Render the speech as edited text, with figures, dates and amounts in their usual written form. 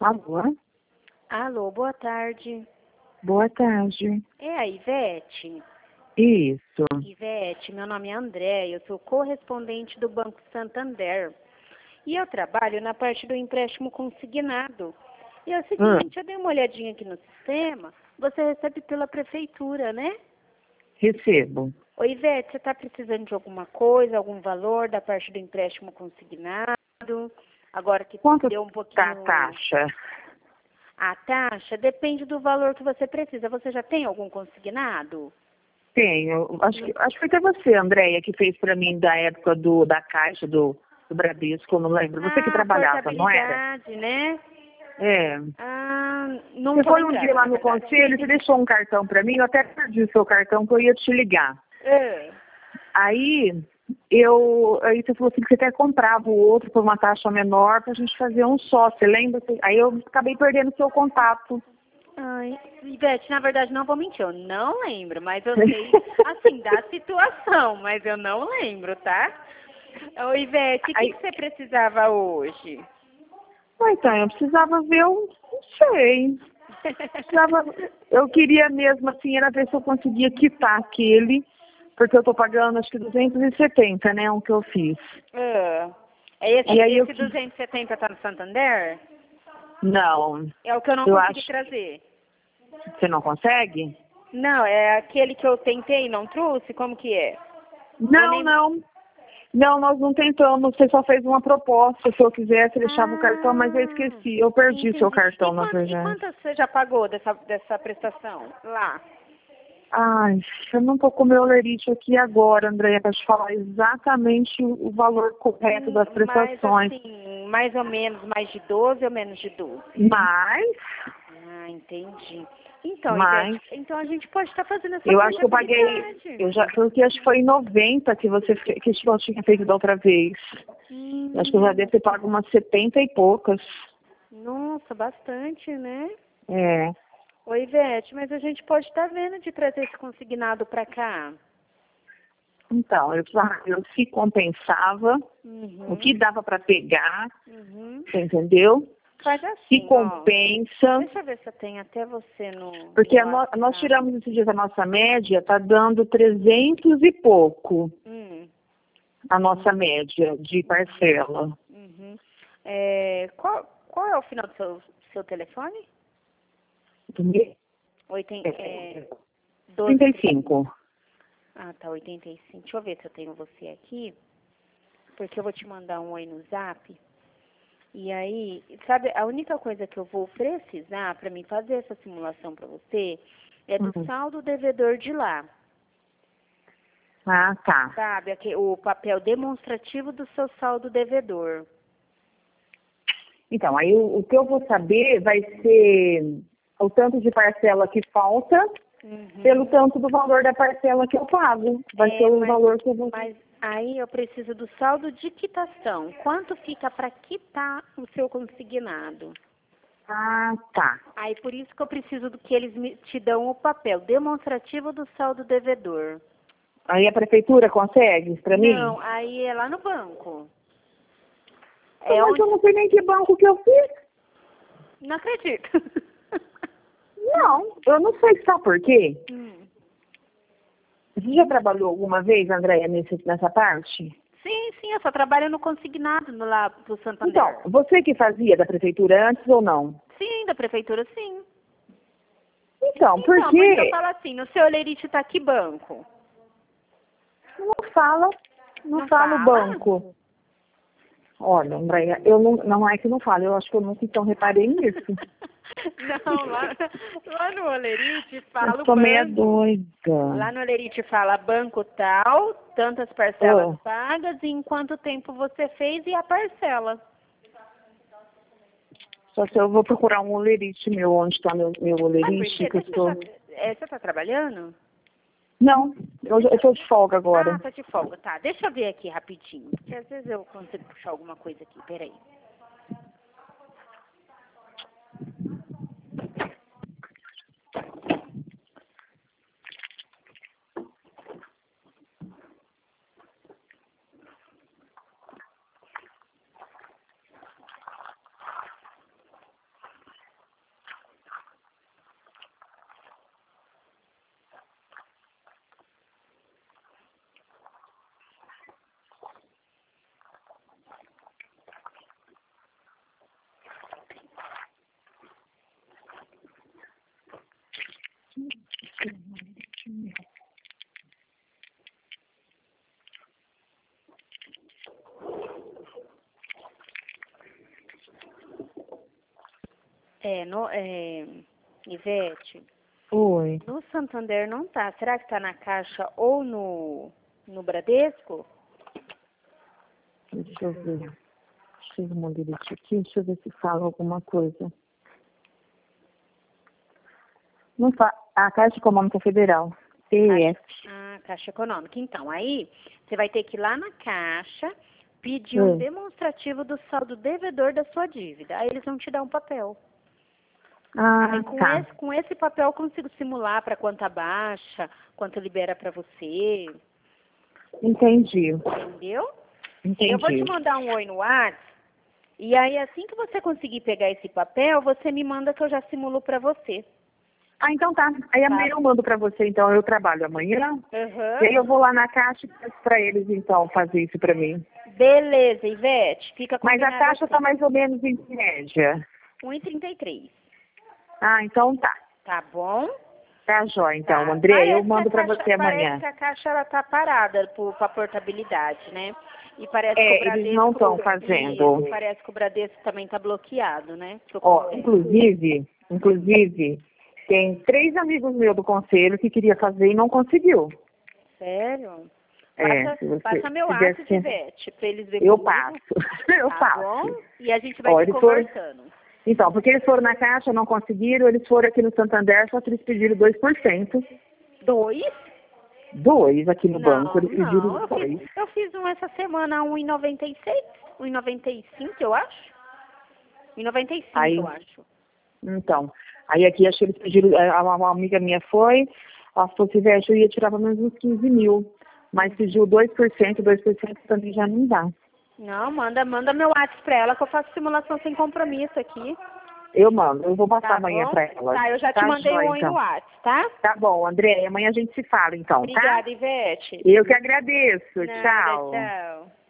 Alô? Alô, boa tarde. Boa tarde. É a Ivete? Isso. Ivete, meu nome é André, eu sou correspondente do Banco Santander. E eu trabalho na parte do empréstimo consignado. E é o seguinte, eu dei uma olhadinha aqui no sistema, você recebe pela prefeitura, né? Recebo. Ô Ivete, você está precisando de alguma coisa, algum valor da parte do empréstimo consignado? Agora que Quanto deu um tá a pouquinho... taxa? A taxa depende do valor que você precisa. Você já tem algum consignado? Tenho. Acho que foi até você, Andréia, que fez para mim da época da Caixa, do Bradesco, eu não lembro. Você que trabalhava, não era? Portabilidade, né? É. Não Você tô foi um lembrada, dia lá na no verdade. conselho, você deixou um cartão para mim, eu até perdi o seu cartão, que eu ia te ligar. É. Aí você falou assim que você até comprava o outro por uma taxa menor pra gente fazer um só, você lembra? Aí eu acabei perdendo o seu contato. Ai, Ivete, na verdade, não vou mentir, eu não lembro, mas eu sei, assim, da situação, mas eu não lembro, tá? Ô, Ivete, o que você precisava hoje? Então, eu precisava ver, eu não sei. Eu queria mesmo, assim, era ver se eu conseguia quitar aquele, porque eu tô pagando acho que 270, né, o que eu fiz. Esse 270 tá no Santander? Não. É o que eu não Eu consegui acho. trazer. Você não consegue? Não, é aquele que eu tentei e não trouxe? Como que é? Não. Não, nós não tentamos, você só fez uma proposta, se eu quisesse, deixava o cartão, mas eu esqueci, eu perdi seu cartão, na verdade. E quanto você já pagou dessa prestação lá? Ai, eu não tô com o meu olerite aqui agora, Andréia, para te falar exatamente o valor correto das prestações. Mas assim, mais ou menos, mais de 12 ou menos de 12? Mas, Entendi. Então, mas, Ivete, então a gente pode estar fazendo essa eu acho que eu paguei, porque acho que foi em 90 que você tinha feito da outra vez. Acho que eu já devo ter pago umas 70 e poucas. Nossa, bastante, né? É. Oi, Ivete, mas a gente pode estar vendo de trazer esse consignado para cá. Então, eu se compensava, o que dava para pegar, você entendeu? Faz assim, se compensa. Deixa eu ver se eu tenho até você no... Porque nós tiramos esses dias a nossa média, tá dando 300 e pouco. A nossa média de parcela. Qual é o final do seu telefone? 35. Tá, 85. Deixa eu ver se eu tenho você aqui, porque eu vou te mandar um oi no zap. E aí, sabe, a única coisa que eu vou precisar para mim fazer essa simulação para você é do saldo devedor de lá. Ah, tá. Sabe, o papel demonstrativo do seu saldo devedor. Então, aí o que eu vou saber vai ser o tanto de parcela que falta pelo tanto do valor da parcela que eu pago. Vai ser o valor que eu vou... Mas aí eu preciso do saldo de quitação. Quanto fica para quitar o seu consignado? Ah, tá. Aí por isso que eu preciso do que eles te dão o papel demonstrativo do saldo devedor. Aí a prefeitura consegue para mim? Não, aí é lá no banco. Mas eu não sei nem que banco que eu fiz. Não acredito. Não, eu não sei, sabe por quê? Você já trabalhou alguma vez, Andréia, nessa parte? Sim, eu só trabalho no consignado lá do Santander. Então, você que fazia da prefeitura antes ou não? Sim, da prefeitura, sim. Então, por Então, quê? porque eu falo assim, no seu olerite tá que banco? Não fala o banco. Olha, Andréia, eu não é que não falo, eu acho que eu nunca então reparei nisso. Não, lá no olerite fala o eu tô banco. meia doida. Lá no olerite fala banco tal, tantas parcelas pagas e em quanto tempo você fez e a parcela. Só se eu vou procurar um olerite meu, onde está meu olerite. Você tá trabalhando? Não, eu tô de folga agora. Tá de folga, tá. Deixa eu ver aqui rapidinho, porque às vezes eu consigo puxar alguma coisa aqui, peraí. Ivete, Oi. no Santander não tá. Será que tá na Caixa ou no Bradesco? Deixa eu ver. Chega uma moleque aqui, deixa eu ver se fala alguma coisa. Não a Caixa Econômica Federal, CEF. Caixa Econômica. Então, aí você vai ter que ir lá na Caixa, pedir um demonstrativo do saldo devedor da sua dívida. Aí eles vão te dar um papel. Aí com esse papel eu consigo simular para quanto baixa, quanto libera para você. Entendi. Entendeu? Entendi. Eu vou te mandar um oi no WhatsApp. E aí, assim que você conseguir pegar esse papel, você me manda que eu já simulo para você. Então tá. Aí amanhã eu mando pra você, então. Eu trabalho amanhã. E aí eu vou lá na Caixa e peço pra eles, então, fazer isso pra mim. Beleza, Ivete. Fica Mas combinado a taxa assim. tá mais ou menos em média. 1,33. Então tá. Tá bom? Tá jóia, então, Tá. André. Eu mando pra você Parece amanhã. que a Caixa ela tá parada pra portabilidade, né? E parece que o Bradesco... Eles não estão fazendo. Isso, parece que o Bradesco também tá bloqueado, né? Inclusive, tem 3 amigos meus do conselho que queria fazer e não conseguiu. Sério? Passa meu WhatsApp, Ivete, pra eles verem Eu comigo. passo. Eu Tá passo. bom? E a gente vai conversando. Então, porque eles foram na Caixa, não conseguiram, eles foram aqui no Santander, só que eles pediram 2%. 2? 2 aqui no banco, eles pediram 2. Eu fiz um essa semana a 1,96, 1,95, eu acho. 1,95, eu acho. Então, aí aqui acho que eles pediram, uma amiga minha foi, ela falou assim, Ivete, eu ia tirar pelo menos uns 15 mil, mas pediu 2% também já não dá. Não, manda meu WhatsApp pra ela que eu faço simulação sem compromisso aqui. Eu vou passar amanhã pra ela. Tá, eu já te mandei um oi no WhatsApp, tá? Tá bom, André, amanhã a gente se fala então, Obrigada, tá? Ivete. Eu que agradeço, Nada, tchau. tchau.